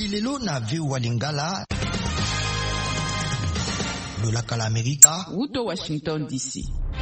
mokili lelo na VOA Lingala lolaka la Amerika uto Washington DC.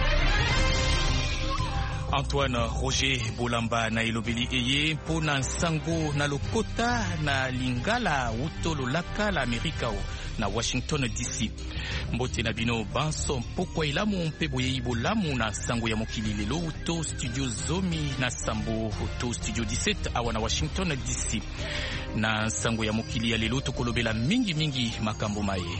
Antoine Roger Bolamba na elobeli eye pona nsango na lokota na Lingala uto lolaka la Amerika na Washington DC. Mbote na bino banso mpokwa ilamu mpe boyei bolamu na sango ya mokili lelo uto studio Zomi na Sambo uto studio 17 awa na Washington DC. Na sango ya mokili ya lelo tokolobela mingi makambo maye.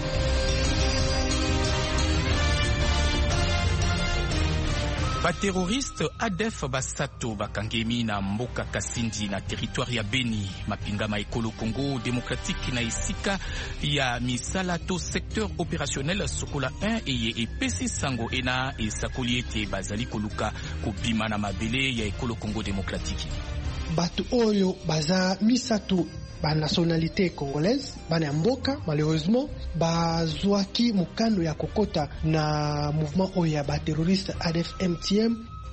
Bateroriste ADF Basato bakangemi na mboka Kasindi na territoire ya Beni mapingama ekolo Congo démocratique na isika ya misala to secteur opérationnel Sokola 1 eye epesi sango ena esakoli ete bazali koluka kobima na mabele ya ekolo Congo démocratique. Batu oyo baza misato ba nationalité congolaise bana mboka malheureusement bazwaki mukano ya kokota na mouvement oyo ya ba terroriste ADF MTM.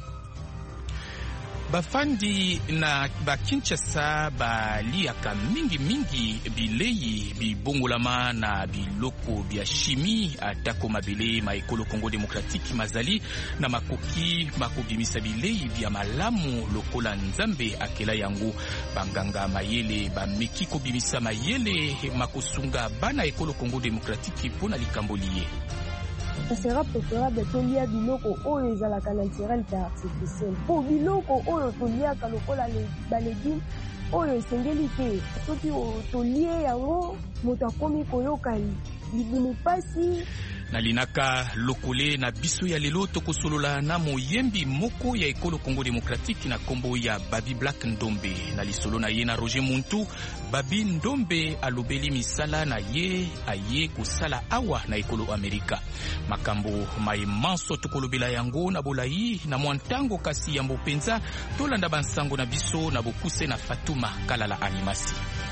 Bafandi na Kinshasa baliaka mingi bilei bibongolama na biloko bya chimie atako mabele ma ekolo Congo démocratique mazali na makoki makobimisa bilei bya malamu lokola nzambe akela yango banganga mayele bameki kobimisa mayele makosunga bana ekolo Congo démocratique pona likamboliye. Ça sera préférable que lia biloko oyo ezalaka naturel ta artificiel. Po biloko oyo toliaka lokola ba légumes oyo esengeli te. Soki tolie yango moto akomi koyoka libini pasi. Na linaka lokole na biso ya lelo tokosolola na moyembi moko ya ekolo Congo démocratique na kombo ya Babi Black Ndombe. Na lisolo na ye na Roger Muntu, Babi Ndombe alobeli misala na ye aye kosala awa na ekolo Amerika. Makambo maimanso tokolobela yango na bolai na mwantango kasi yambo penza tolanda bansango na biso na bokuse na Fatuma Kalala Animasi.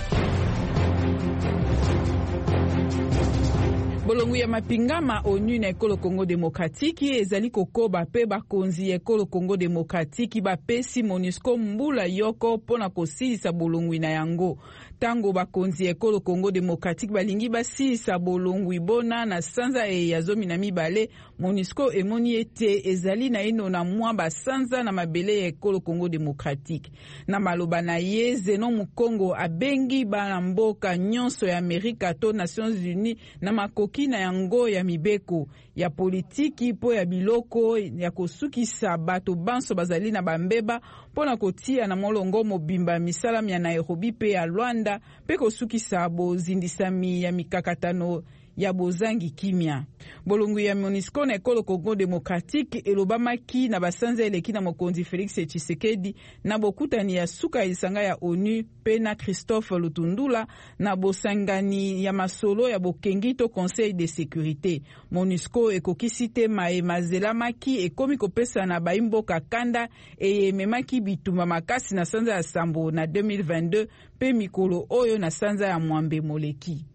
Bolongu ya mapingama ONU na ekolo Congo démocratique ezali kokoba pe bakonzi ekolo Congo démocratique bapesi MONUSCO mbula yoko pona kosilisa bolongu na yango. Tango bakonzi ekolo Congo démocratique balingi basilisa bolongu bona na sanza ya zomi na mibale, MONUSCO emoni ete ezali na ino na mwa basanza na mabele ya ekolo Congo démocratique. Na maloba na ye Zenon Mukongo abengi bana mboka nyonso ya Amerika to Nations Unies na makoki na yango ya mibeko ya politiki po ya biloko ya kosukisa bato banso bazali na bambeba pona kotia na molongo mobimba misala ya Nairobi pe ya Luanda pe kosukisa bozindisami ya mikakatano ya bozangi kimia. Bolongu ya MONUSCO na ekolo Congo démocratique elobamaki na basanza eleki na mokonzi Félix Tshisekedi na bokutani ya suka isanga ya ONU pe na Christophe Lutundula na bosangani ya masolo ya bokengi to Conseil de sécurité. MONUSCO ekokisi te mazelamaki ekomi kopesa na baimboka kanda ememaki bitumba makasi na sanza ya Sambo na 2022 pe mikolo oyo na sanza ya Mwambe Moleki.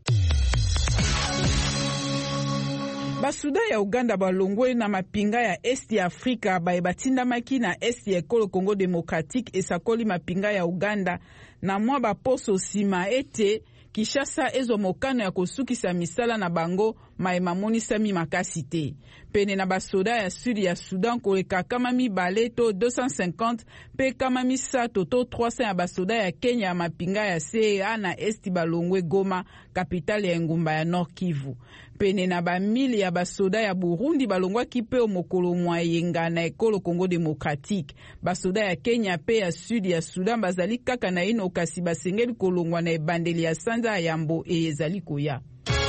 Basuda ya Uganda balongwe na mapinga ya Est ya Afrika batinda na Est ya ekolo Congo démocratique esakoli mapinga ya Uganda na mwa baposo sima ete Kishasa ezo mokano ya kosukisa misala na bango maimonisami makasi te. Pene na basoda ya sud ya Sudan koleka kama mibale to 250 pe kama misato to 300 ya basoda ya Kenya ya mapinga ya CEA na Esti balongwe Goma, kapitale ya ngumba ya Nord Kivu. Pene na bamili ya basoda ya Burundi balongwa kipe mokolo mwa yenga na ekolo Congo démocratique. Basoda ya Kenya pe ya sud ya Sudan bazali kaka na ino kasi basengeli kolongwa na ebandeli ya sanza ya Mbo ezali koya.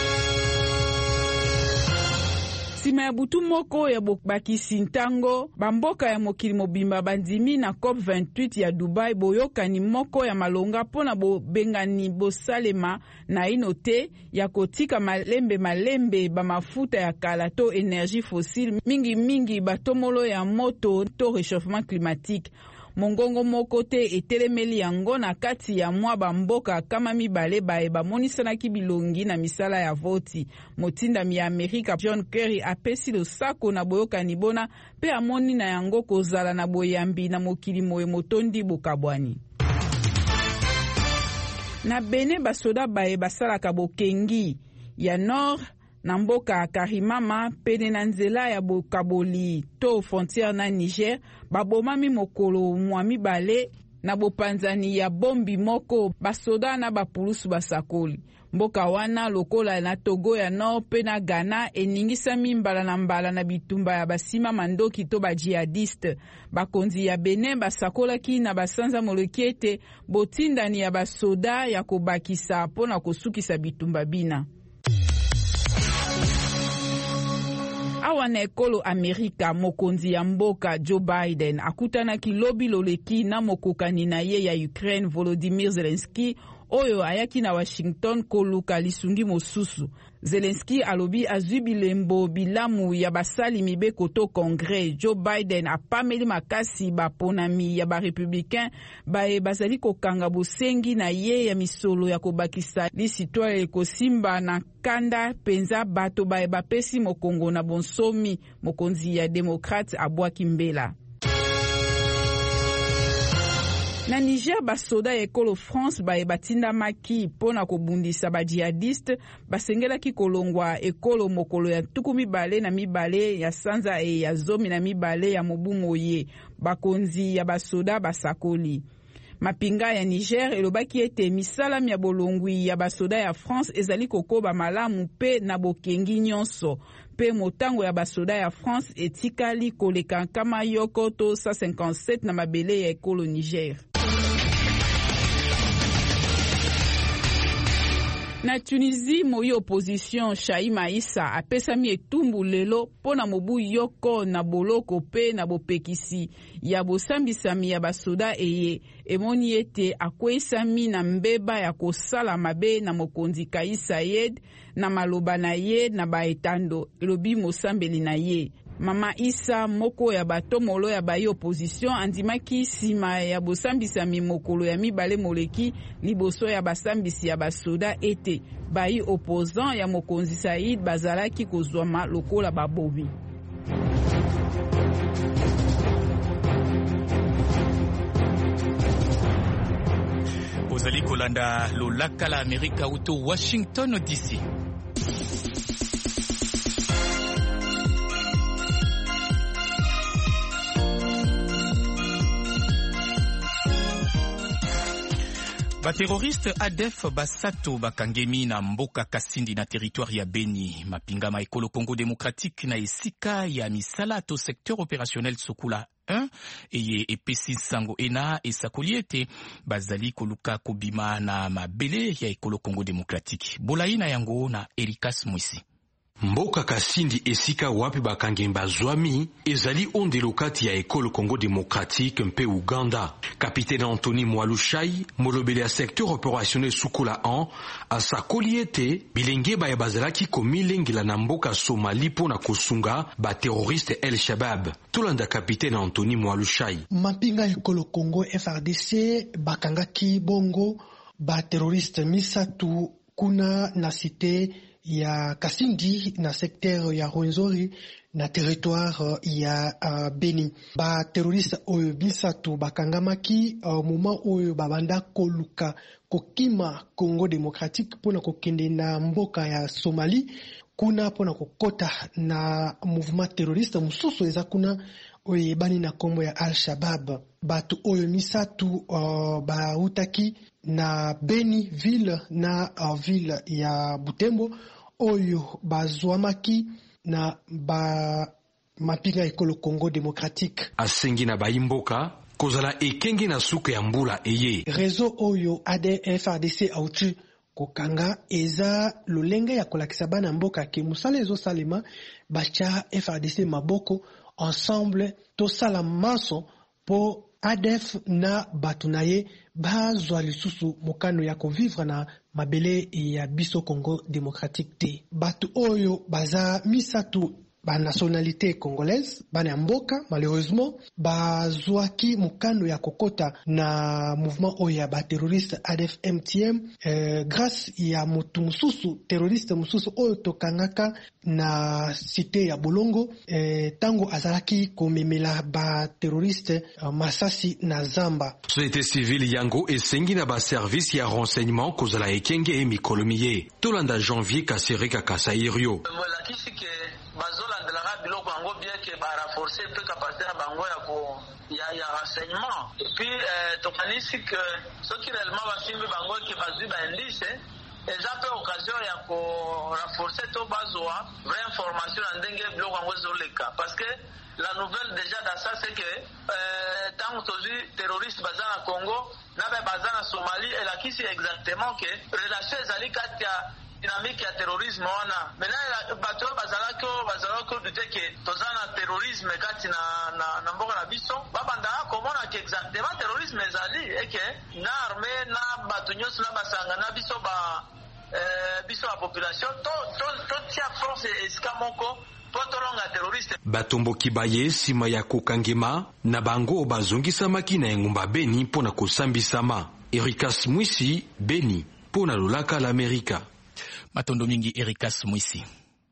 Sima ya butu moko ya bakisi ntango, bamboka ya mokili mobimba bandimi na COP28 ya Dubai boyokani moko ya malonga pona bengani bosalema na inote ya kotika malembe bamafuta ya kala to énergie fossile mingi batomolo ya moto to réchauffement climatique. Mongongo moko te etelemeli yango na kati ya mwa bamboka kama mibale bamonisanaki bilongi na misala ya voti. Motindami ya Amerika John Kerry apesi losako na boyokani bona pe amoni na yango kozala na boyambi na mokili moye motondi bokabwani. Na Benin basoda baye basalaka bokengi ya nord na mboka Karimama pene na nzela ya bokaboli to frontière na Niger babomami mokolo mwa mibale na bopanzani ya bombi moko basoda na bapulusu basakoli. Mboka wana lokola na Togo ya nord pe na Ghana eningisami mbala na mbala na bitumba ya basima mandoki to ba jihadiste. Bakonzi ya Benin basakolaki na basanza moleki ete botindani ya basoda ya kobakisa pona kosukisa bitumba bina. Awa na ekolo Amerika, mokonzi ya mboka Joe Biden akutanaki lobi loleki na mokokani na ye ya Ukraine Volodymyr Zelensky oyo ayaki na Washington koluka lisungi mosusu. Zelensky alobi azwi bilembo bilamu ya basali mibeko to Congrès. Joe Biden apameli makasi baponami ya barepublicain bae bazali kokanga bosengi na ye ya misolo ya kobakisa lisitwa ekosimba na kanda penza bato bae bapesi mokongo na bonsomi. Mokonzi ya Demokrate abwaki mbela. Na Niger basoda ya ekolo France baye batinda maki pona kobundisa ba jihadiste basengelaki kolongwa ekolo mokolo ya tuku mibale na mibale ya sanza ya zomi na mibale ya mobu moye. Bakonzi ya basoda basakoli. Mapinga ya Niger elobaki ete misalami ya bolongwi ya basoda ya France ezali kokoba malamu pe na bokengi nyonso. Pe motango ya basoda ya France etikali koleka nkama yoko to 157 na mabele ya ekolo Niger. Na Tunisie, moyi opposition Chaima Issa apesami etumbu lelo pona mobu yoko na boloko pe na bopekisi ya bosambisami ya basoda eye emoni ete akwesami na mbeba ya kosala mabe na mokonzi Kais Saied na maloba na ye na baetando elobi mosambeli na ye. Mama Issa moko ya batomolo ya bayi opposition andimaki sima ya bosambisami mokolo ya mibale moleki liboso ya basambisi ya basoda ete bayi opposant ya mokonzi Said bazalaki kozwama lokola babobi. Ozali kolanda lolaka la Amerika uto Washington DC. Bateroriste ADF basato bakangemi na mboka Kasindi na territoire ya Beni. Mapingama ekolo Congo démocratique na esika ya misala to secteur opérationnel Sokula 1 eye epesi sango ena esakoli ete bazali koluka kobima na mabele ya ekolo Congo démocratique. Bolaina yango na Erikas Mwisi. Mboka Kasindi esika wapi bakangembi bazwami ezali ondelo kati ya ekolo Congo démocratique mpe Uganda. Capitaine Anthony Mwalushai, molobeli ya secteur opérationnel Sukula 1, asakoli ete bilenge baye bazalaki komilengela na mboka Somali pona kosunga ba terroriste El Shabab. Tolanda Capitaine Anthony Mwalushai. Mapinga ekolo Congo FRDC bakangaki bongo ba terroriste misatu kuna na cité ya Kasindi na secteur ya Rwenzori na territoire ya Beni. Ba terroriste oyo bisatu bakangamaki moment oyo babanda koluka kokima Congo démocratique pona kokende na mboka ya Somalie kuna pona kokota na mouvement terroriste mususu eza kuna oyo bani na kombo ya Al-Shabaab. Batu oyo misatu bautaki na Beni ville na ville ya Butembo oyo bazwamaki na ba mapinga ekolo Congo démocratique. Asengi na baimboka kozala ekenge na suka ya mbula eye. Réseau oyo ADF FARDC autu kokanga eza lolenge ya kolakisa bana mboka ke musala ezo salema bacha FARDC maboko ensemble to sala maso po ADF na batunaye bazwa lisusu mokano ya kovivre na mabele ya biso Congo démocratique te. Batu oyo baza misatu ba nationalité congolaise bana mboka malheureusement bazwaki mukando ya kokota na mouvement oya ba terroriste ADF MTM grâce ya mutu mususu terroriste mususu oyo tokangaka na cité ya Bolongo tango azalaki komemela ba terroriste masasi na zamba. Société civile yango esengi na ba service ya renseignement kozala ekenge mikolomiye tolanda janvier kasereka kasairio bazola de la biloko yango bien que ba renforcer peu capacité na bango ya renseignement et puis tokanisi que ce qui réellement va simbi bango qui bazui ba indice déjà peu occasion ya ko renforcer to bazoa vraie information na ndenge biloko yango zoleka parce que la nouvelle déjà dans ça c'est que tant que terroriste baza na Congo na baza na Somalie et la kisi exactement que relation ezali kati ya dynamique ya terrorisme wana maintenant bato bazalako dute ke tozana terrorisme kati na mboka na biso babanda komona ke exactement terrorisme ezali eke na armée na bato nyonso na basanga na biso la population to tia force esika moko potolonga terroriste batomboki baye sima ya kokangema na bango bazongisamaki na engumba Beni mpona kosambisama. Ericas Mwisi, Beni, mpona lolaka l'Amerika. Matondo mingi Ericas Mwisi.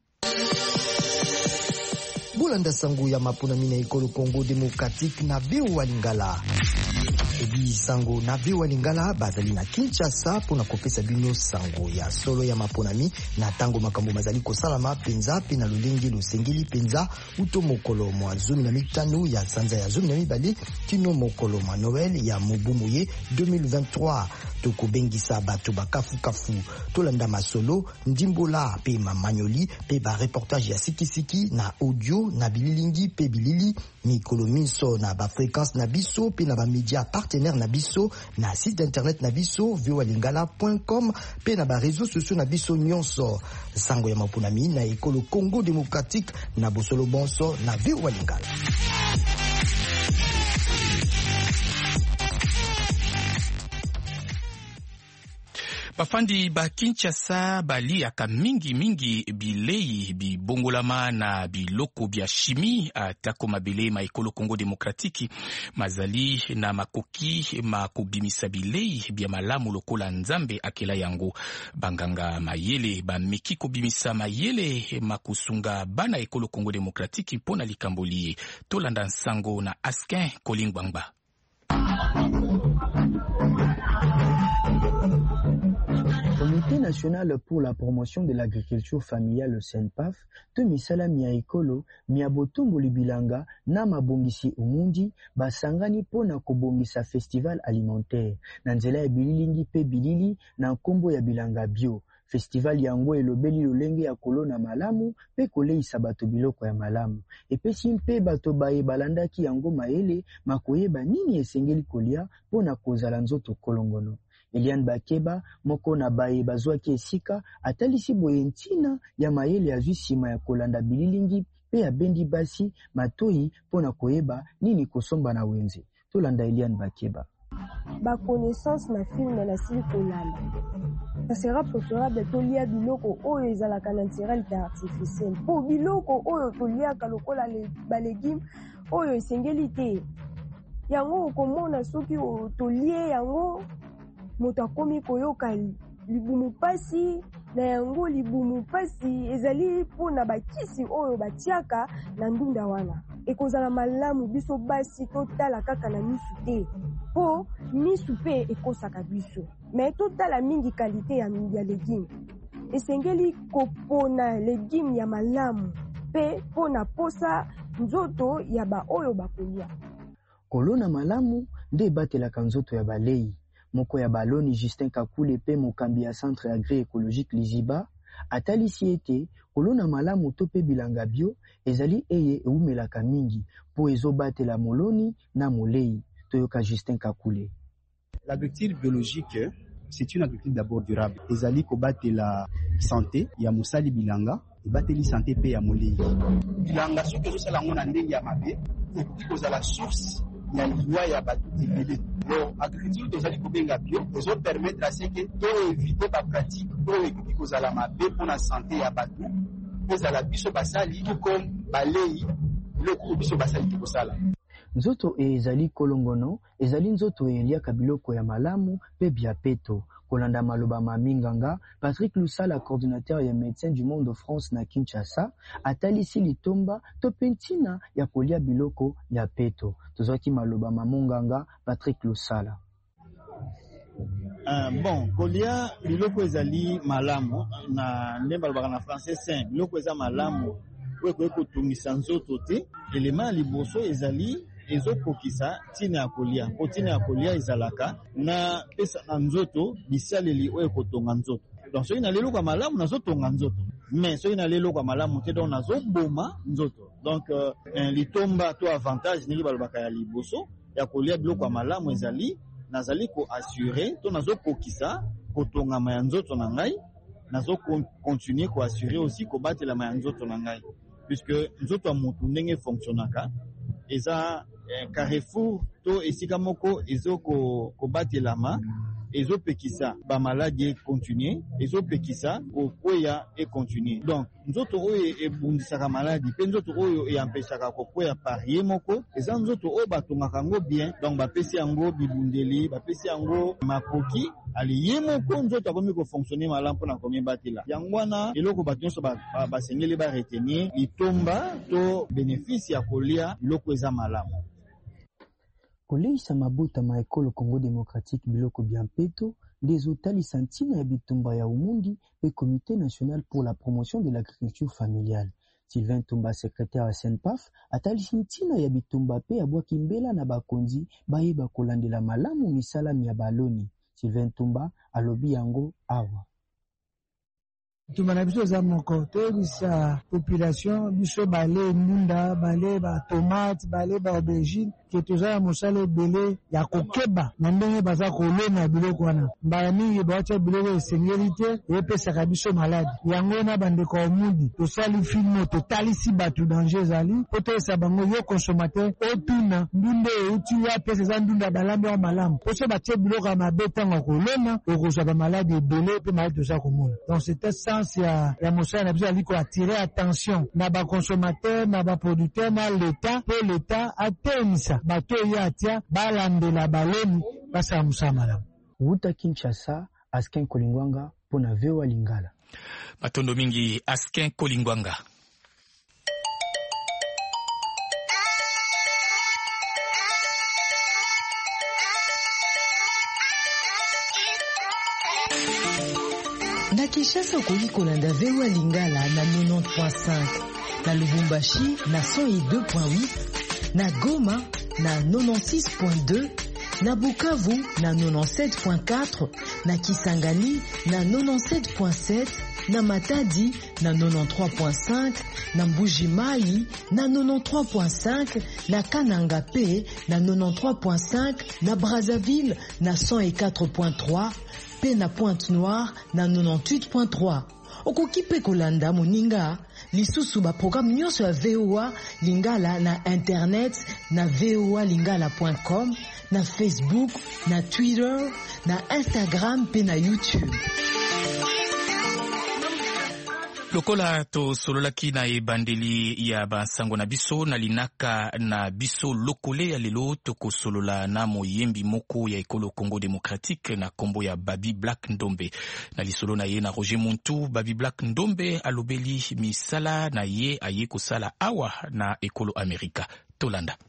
Bulanda sango ya mapona mina ekolo Congo Démocratique na Viu Lingala. Ebi sango na Viu Lingala bazali na Kinshasa pona kopesa bino sango ya solo ya maponami na tango makambo mazali kosalama penza pe na lulengi lusengeli penza uto mokolo mwa 15 ya sanza ya 12 kino mokolo mwa Noël ya Mobumuye 2023 toko bengisa bato bakafu tolanda masolo ndimbola pe mamanyoli pe ba reportage ya sikisiki na audio na bililingi pe bilili mikolo minso na ba fréquence na biso pe na ba média partenaire na biso na site internet na biso viualingala.com pe na ba réseaux sociaux na biso nyonso sango ya mapunami na ekolo Congo Démocratique na bosolo bonso na Viualingala. Bafandi ba Kinshasa baliaka mingi bilei bibongolama na biloko bya chimie atako mabele ma ekolo Congo Démocratique mazali na makoki makobimisa bilei bya malamu lokola nzambe akela yango banganga mayele bameki kobimisa mayele makusunga bana ekolo Congo Démocratique mpona likambolie tolanda nsango na Askin Kolingwangba. Comité national pour la promotion de l'agriculture familiale CENPAF to misala mia ekolo mia botumbu libilanga na mabongisi umundi basangani pona kobongisa festival alimentaire na nzela ya bililingi pe bilili na nkombo ya bilanga bio. Festival yango elobeli lolenge ya kolona malamu pe koleisa bato biloko ya malamu epesi mpe bato baye balandaki yango mayele makoyeba nini esengeli kolia pona kozala nzoto kolongono. Eliane Bakeba moko na baye bazwaki esika atalisi boye ntina ya mayele azwi sima ya kolanda bililingi pe ya bendi basi matoi pona koyeba nini kosomba na wenze. Tolanda Eliane Bakeba. Ba connaissance na film na sili kolanda. Ça sera préférable tolia biloko oyo ezalaka naturel ta artificiel. Po biloko oyo toliaka lokola ba légumes oyo esengeli te. Yango komona soki tolie yango moto akomi koyoka libumu pasi na yango libumu pasi ezali mpona bakisi oyo batiaka na ndunda wana ekozala malamu biso basi totala kaka na misu te po misu pe ekosaka biso me totala mingi kalite ya légume esengeli kopona légume ya malamu pe pona posa nzoto ya ba oyo bakolia kolona malamu nde batelaka nzoto ya balei. Moko ya baloni Justin Kakule pe mokambi ya centre agri-écologique Liziba atalisi ete kolona malamu to pe bilanga bio ezali eye eumelaka mingi po ezobatela moloni na molei toyoka Justin Kakule. L'agriculture biologique c'est une agriculture d'abord durable ezali kobatela santé ya musali bilanga ebateli santé pe ya molei bilanga soki ezosala ngo na ndenge ya mabe ekozala source ya liwa ya bato ebele. Donc agriculture tozali kobenga bio ezopermettre à ce que to éviter ba pratique to ekoki kozala mabe mpona santé ya bato ezala biso basali tout comme balei biloko biso basali te kosala. Nzoto ezali kolongono, ezali nzoto eliaka biloko ya malamu pe biapeto. Kolanda maloba maminganga, Patrick Lusala, coordinateur ya médecins du monde de France na Kinshasa, atalisi litomba to pentina ya kolia biloko ya peto. Tozwaki maloba mamunganga Patrick Lusala. Bon, kolia biloko ezali malamu na ndemba balobaka na français sain, biloko eza malamu po ekotungisa nzoto te. Elema liboso ezali ezokokisa ntina ya kolia. Po ntina ya kolia ezalaka na pesa na nzoto bisaleli oyo ekotonga nzoto. Donc soki na lelo kwa malamu nazotonga nzoto, mais soki na lelo kwa malamu te donc nazoboma nzoto. Donc litomba to avantage ndenge balobaka ya liboso ya kolia biloko ya malamu ezali nazali ko assurer to nazokokisa kotongama ya nzoto na ngai, nazo continuer ko assurer aussi ko batela ma nzoto na ngai, puisque nzoto ya mutu ndenge fonctionnaka eza carrefour to esika moko ezoko ko batelama ezopekisa ba maladie continuer, ezopekisa kokwea et continuer. Donc nzoto oyo ebundisaka maladie pe nzoto oyo eyampeshaka kokwea par ye moko eza nzoto oyo batongaka yango bien. Donc bapesi yango bibundeli, bapesi yango makoki ali ye moko nzoto akomi kofonctionner malamu mpona komi batela yango wana. Eloko bato nyonso basengeli baretenir litomba to bénéfice ya kolia biloko eza malamu. Koleisa mabuta ma ekolo Congo démocratique biloko biampeto des otalisa ntina ya bitumba ya umundi et comité national pour la promotion de l'agriculture familiale. Sylvain Tumba, secrétaire à SENPAF, atalisi ntina ya bitumba pe abwaki mbela na bakonzi bayeba kolandela malamu misala ya baloni. Sylvain Tumba alobi yango awa. Tumana biso za moko toyebisa population biso bale munda, bale ba tomate, bale ba aubergine ke toza ya mosala ebele ya kokeba na ndenge baza kolona biloko wana. Mbala mingi bawatia biloko esengeli te epesaka biso maladi. Yango na bandeko ya mudi tosali filmo totalisi bato danger ezali po toyesa bango yo consommateur otuna ndunde euti ya pesa eza ndunda balambi ya malamu. Po so batie biloko ya mabe ntango kolona okozwa ba maladi ebele pe maladi toza komona. Donc c'était sens ya mosala na biso aliko attirer attention na ba consommateur na ba producteur na l'État pe l'État atenisa bato ya atia balandela baloni basa musamala. Wuta Kinshasa, Askin Kolingwanga pona VOA Lingala. Matondo mingi Askin Kolingwanga. Na Kinshasa okoki kolanda VOA Lingala na 90.5, na Lubumbashi na 102.8, na Goma na 96.2, na Bukavu na 97.4, na Kisangani na 97.7, na Matadi na 93.5, na Mbuji-Mayi na 93.5, na Kananga Pe na 93.5, na Brazzaville na 104.3, pe na Pointe-Noire na 98.3. Okoki pe kolanda moninga lisusu ba programme nyonso ya VOA Lingala na internet na voalingala.com, na Facebook, na Twitter, na Instagram pe na YouTube. Lokola to sololaki na ebandeli ya basango na biso na linaka na biso lokole ya lelo toko solola na moyembi moko ya ekolo Congo démocratique na kombo ya Babi Black Ndombe. Na lisolo na ye na Roger Muntu, Babi Black Ndombe alobeli misala na ye aye kosala awa na ekolo Amerika. Tolanda.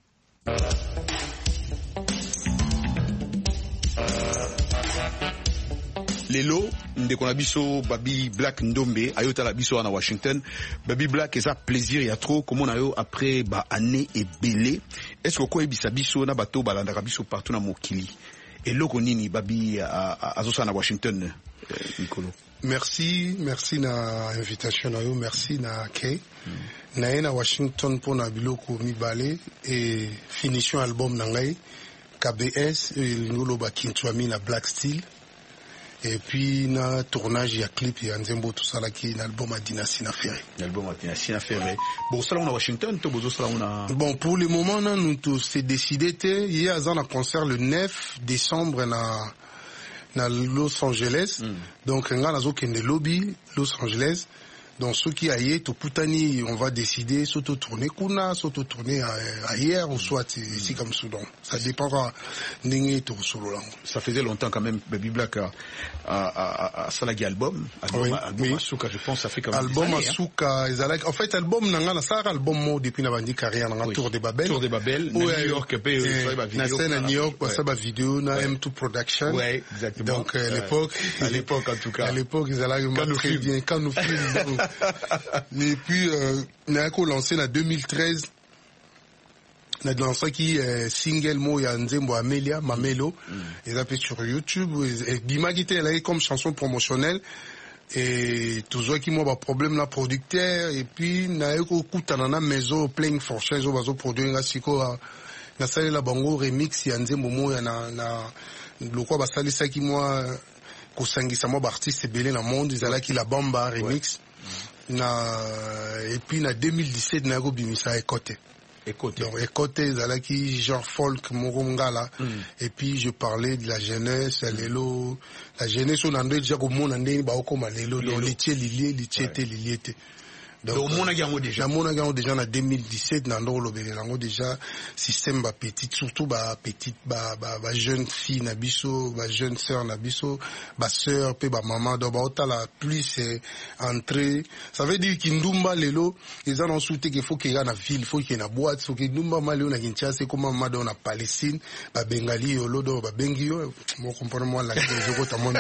Lelo ndeko na biso Babi Black Ndombe ayota la biso na Washington. Babi Black eza plaisir ya trop comme on a yo après ba année ebele. Est-ce que ko ebisa biso na bato balanda biso partout na mokili. Et loko nini Babi azosa na Washington Nicolo. Merci na invitation na yo, merci na Kay. Na na Washington pour na biloko mibale et finition album na ngai KBS ngolo ba Kinchwami na Black Steel. Et puis na tournage ya clip ya Nzembo tout ça là qui est l'album à Dynastie Ferré. L'album à Dynastie Ferré. Bon ça là on a Washington, to bozo ça là on a. Bon pour le moment là nous tous c'est décidé il y a un concert le 9 décembre na Los Angeles. Donc nga nazo kende lobby Los Angeles Donc ceux qui aillent tout putani, on va décider soit tourner kuna, soit tourner ailleurs ou soit ici comme Soudan. Ça dépendra n'ingé tout solo là. Ça faisait longtemps quand même Baby Black à Salagi album Asuka, je pense ça fait quand même album Asuka Ezalaki. En fait album nanga ça album mo depuis na bandi carrière nanga Tour de Babel New York na scène à New York ça ba vidéo na M2 Production. Ouais, exactement. Donc à l'époque en tout cas. À l'époque Ezalaki très bien quand nous films. Et puis on a lancé en 2013 on a lancé qui single mo ya Nzembo Amelia Mamelo ils appellent sur YouTube et Bima qui était là comme chanson promotionnelle et toujours qui moi ba problème la producteur et puis na eko kutana na maison playing for change au bazo produire nga siko na sala la bango remix ya Nzembo mo ya na lokwa ba sala ça qui moi kosangisa mo ba artiste belé na monde ils qui la bamba remix et puis en 2017 na go bimisa Ekote. Donc Ekote zalaki genre folk morongala et puis je parlais de la jeunesse lelo la jeunesse on andé déjà comme on andé ba okoma lelo donc litié lilié donc mon agango déjà en 2017 na ndo lobele lango déjà système ba petite surtout ba petite ba jeune fille na biso ba jeune sœur na biso ba sœur pe ba maman donc ba otala plus entrée ça veut dire kindumba lelo ils ont souhaité qu'il faut qu'il y ait na ville faut qu'il y ait na boîte faut que kindumba malio na Kinshasa comme mama na Palestine ba bengali yolodo ba bengio mo comprendre moi la je go ta mon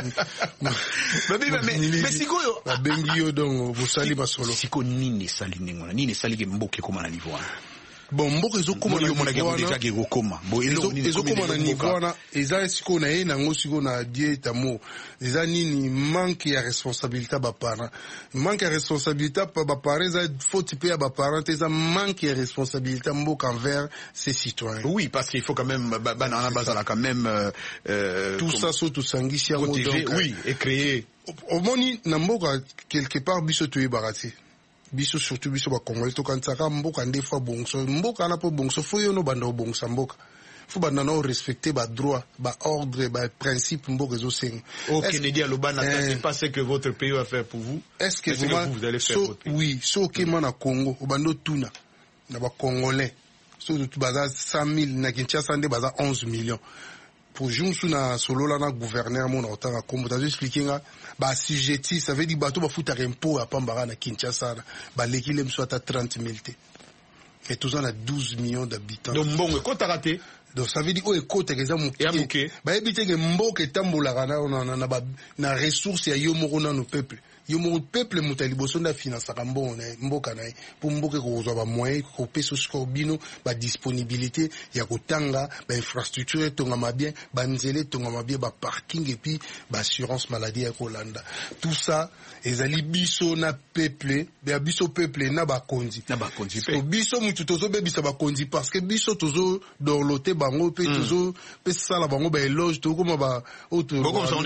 mais sikoyo ba bengio donc vous sali ba solo nini sali ningona nini sali ke mboke koma na niveau bon mboke ezokoma na niveau déjà ke gokoma bon ezokoma na niveau wana eza siko na ye nango siko na dieta mo eza nini manque ya responsabilité ba parents manque ya responsabilité ba parents eza faute pe ya ba parents eza manque ya responsabilité mboka envers ses citoyens. Oui parce qu'il faut quand même banana bazala quand même tout ça so tout sangisi yango donc oui et créer au moni na mboka quelque part biso to yebarati biso surtout biso ba Congolais to kansaka mboka ndefa bongso mboka na po bongso fo yo no banda bongsa mboka fo banda no respecter ba droit ba ordre ba principe mboka zo seng au Kennedy aloba n'attendez pas ce que votre pays va faire pour vous est-ce que vous allez faire votre pays oui so kema na Congo bando tuna na ba Congolais so tout baza 100,000 na Kinshasa nde baza 11 millions pour junsu na solo la na gouverneur mon otanga kombo tazo expliquer nga ba assujetti ça veut dire bato ba futa impôt à Pambara na Kinshasa ba lekile mswata 30,000 te mais tous on a 12 millions d'habitants donc mbongo ko raté donc ça veut dire o ekote keza muke ba ebite ke mboka etambola na ressources ya yo moko na no peuple yo mo peuple mutali boso na finance kambo na mboka na pour mboka ko zo ba moyen ko peso sco bino ba disponibilité ya kotanga ba infrastructure tonga mabien ba nzele tonga mabien ba parking et puis ba assurance maladie ya Kolanda tout ça ezali biso na peuple ba biso peuple na ba konzi so biso mutu tozo bebisa ba konzi parce que biso tozo dorloter bango pe tozo pe sala bango ba éloge to comme ba auto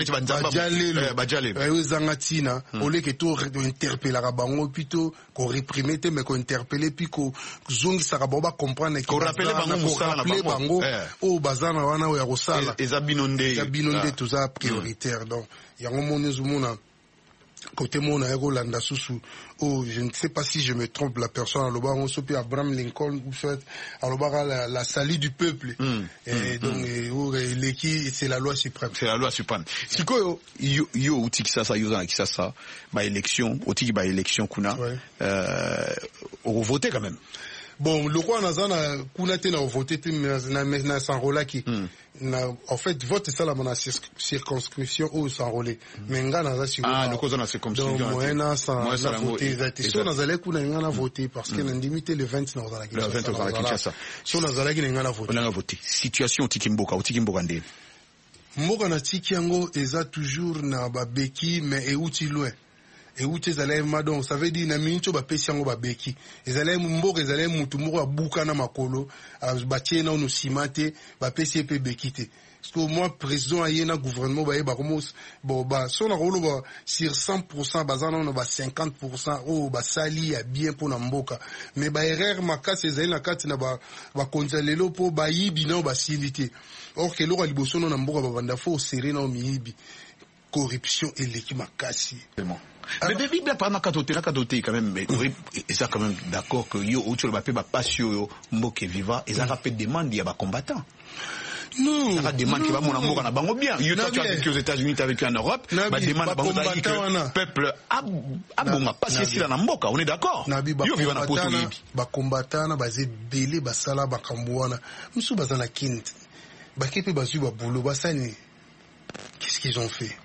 ba jale zangatina que tout interpeller la bango plutôt qu'on réprimer mais qu'on interpeller puis qu'on zongi saraboba comprendre qu'on rappeler bango au bazana wana ya rosala ezabinonde tout ça prioritaire donc il y a un moment côté mon Rolanda Soussou oh je ne sais pas si je me trompe la personne à l'obar on s'oppose Abraham Lincoln ou fait à l'obar la salut du peuple et donc l'équipe c'est la loi suprême siko yo utiki sasa yo za kisasa ba élection utiki ba élection kuna on voter quand même bon le roi nazana kuna te na voter na s'enrôler qui en fait vote ça la mon circonscription ou s'enrôler mais ngana za siko le cause na circonscription donc moyena sans voter so nazale kuna ngana voter parce que na limité le 20 na za la Kinshasa so nazale ki ngana voter situation utiki mboka ndé mboka na tiki yango eza toujours na babeki mais euti loin euti ezalaye madon ça veut dire na mincho bapesi yango babeki ezalaye mboka ezalaye mutu moko abuka na makolo batie na ono simate bapesi epe beki te parce que moi président aye na gouvernement baye bakomos bon ba sona rolo ba sur 100% bazana on ba 50% oh ba sali ya bien pour na mboka mais ba erreur makasi ezali na kati na ba konzalelo po ba yibi na ba silité or que loko liboso na mboka ba banda fo serrer na miyibi corruption eleki makasi. Mais Baby Black pendant quand quand même et ça quand même d'accord que yo tu le pas passion mboke viva et ça rappelle demande ya ba combattants. Non, ça demande qui va mon amour na bango bien. Yo tu as vécu aux États-Unis, tu as vécu en Europe, ba demande bango za que peuple abonga pas si là na mboka, on est d'accord. Yo viva na poto yebi. Ba combattants na bazé belé ba sala ba kambouana. Musu bazana kint. Ba kepe bazu ba boulot ba sani. Qu'est-ce qu'ils ont fait?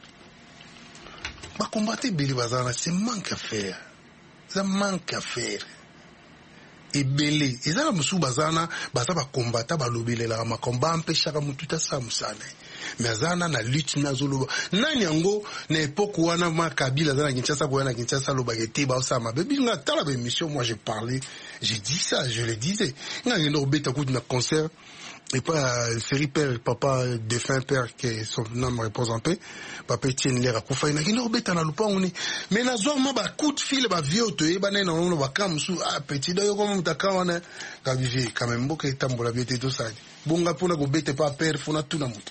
Ba combattre belé bazana, c'est manque à faire. Ça manque à faire. Et belé, et ça la musu bazana, baza ba combattre ba lobele la ma combat empêcher ka mututa samsana. Mais azana na lutte na zolo. Nani yango na époque wana ma Kabila zana Kinshasa ko na Kinshasa lo bagete ba osama. Bebi nga tala ba émission, moi j'ai parlé, j'ai dit ça, je le disais. Nga ngeno beta ku na concert. Et pas Ferry Père, papa défunt père qui son nom repose en paix, papa Etienne Lera Koufa ina kino beta na lupa ngoni mais na zo ma ba coup de fil ba vieux to e ba na no ba kamsu petit doyo comme mutaka wana ka vive quand même boka etambola biete to sadi bonga pona go bete pa père fona tuna mutu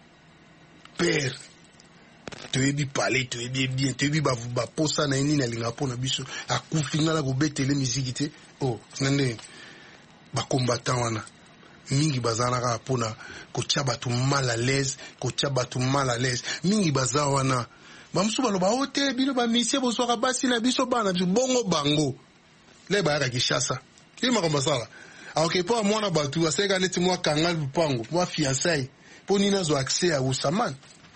père to ebi parler to ebi bien to ebi ba posa na nini na linga pona biso akufinga la go bete le musique te oh nande ba combattant wana mingi bazana ka pona ko tchaba tu mal à l'aise mingi bazawana bamsu baloba hote bino ba misie bo soka basi na biso bana biso bongo bango le ba ka Kishasa kima ko masala ok po mwana batu aseka neti mwa kangal pango mwa fiancé po nina zo accès à Ousmane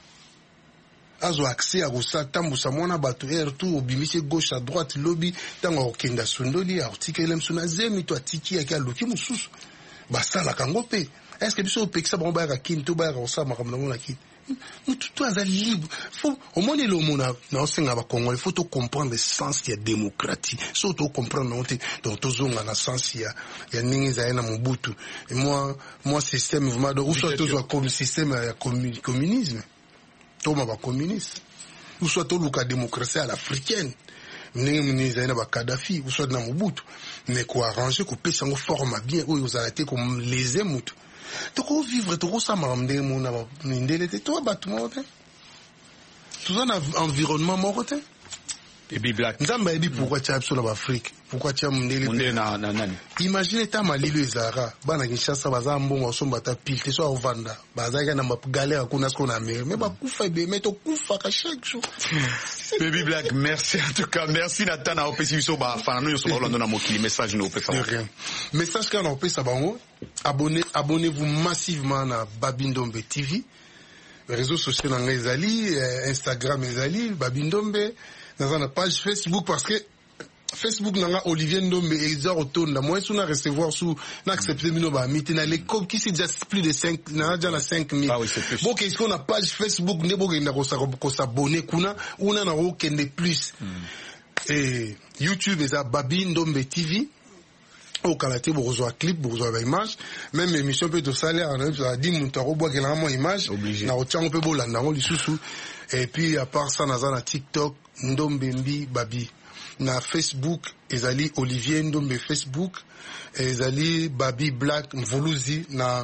azo accès à Ousmane tambusa mwana batu tout obimise gauche à droite lobby tango okenda sundoli article msuna zemi to atiki ya luki mususu basala kango pe est-ce que biso pekisa bon ba ka kinto ba ka osama comme na ki tout aza libre faut au moins le mona na osenga ba Congo il faut to comprendre le sens ya démocratie surtout comprendre non donc tozonga na sens ya ningi za na Mobutu et moi système mouvement de ou soit toujours comme système ya communisme to ma ba communiste ou soit to luka démocratie à l'africaine ningi za na ba Kadhafi ou soit na Mobutu mais quoi arranger ko pesa ngo forme bien ou vous arrêter comme les émoutes toko vivre toko sa mamde mona ba ndele te to ba tout monde tout ça environnement morote Baby Black nzamba ebi pourquoi tu as sur l'Afrique pourquoi tu as ndele na nani imagine ta malilo ezara bana Kinshasa baza mbongo somba ta pile te so ovanda baza ga na ma galère kuna sko na mer mais ba kufa be meto kufa ka chaque jour. Baby Black, merci en tout cas, merci Nathan au PC so ba fana yo so ba na mokili message no pe fa. Message quand on peut ça bango abonnez-vous massivement na Babindombe TV. Les réseaux sociaux na ezali Instagram ezali Babindombe dans la page Facebook parce que Facebook nanga Olivier Ndombe eza otonda moi sous na recevoir sous na accepter mino ba miti na les copes qui c'est déjà plus de 5 na déjà na 5000 bon qu'est-ce qu'on a page Facebook ne bogenda ko s'abonner kuna una na okende plus et YouTube eza Babi Ndombe TV au Kalaté bourgeois clip bourgeois image même émission peut to salaire on a dit mon taro bois que la image na otchango pe bolanda ngo lisusu et puis à part ça na TikTok Ndombembi Babi na Facebook ezali Olivier Ndombe Facebook ezali Babi Black Mvuluzi na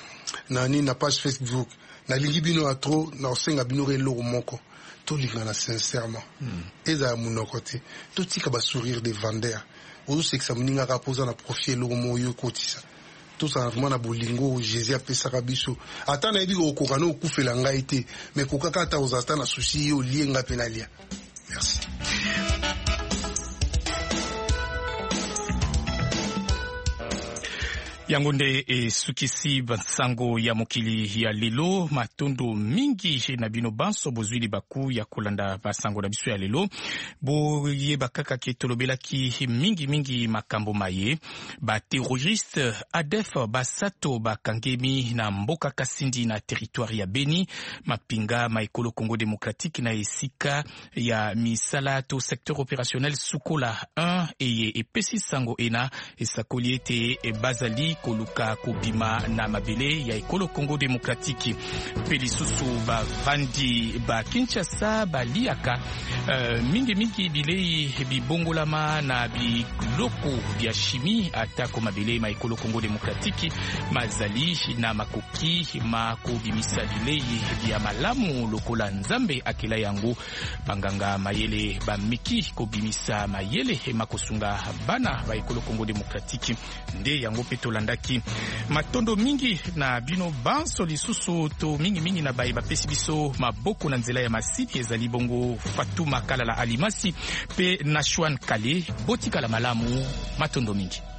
page Facebook na lingi bino atro na osenga bino relo moko to lingana sincèrement eza munoko te to tika ba sourire de vendeur ozo seksa muninga ka posa na profil lo moyo kotisa tout ça vraiment na bolingo Jésus apesaka biso ata na ebi okokana okufela ngai te mais kokaka ta ozata na souci yo lienga penalia. Merci. Yangonde sukisi bansango ya mokili ya lelo matondo mingi na bino banso bozwili baku ya kolanda basango na biso ya lelo boye bakaka ke tolobelaki mingi makambo maye ba terroriste ADF basato bakangemi na mboka Kasindi na territoire ya Beni mapinga maekolo Congo démocratique na esika ya misala to secteur opérationnel Sukola 1 eye epesi sango ena esakoli ete bazali koluka kobima na mabele ya ekolo Congo Démocratique. Pe lisusu bavandi ba Kinshasa baliaka mingi bilei bibongolama na biloko bya chimie atako mabele ma ekolo Congo Démocratique mazali na makoki makobimisa bilei bya malamu lokola nzambe akela yango banganga mayele bamiki kobimisa mayele makosunga bana ba ekolo Congo Démocratique nde yango pe tolandaki matondo mingi na bino banso lisusu to mingi na baye bapesi biso maboko na nzela ya masidi ezali bongo Fatuma Kalala Alimasi pe Nashwan Kale botika la malamu matondo mingi.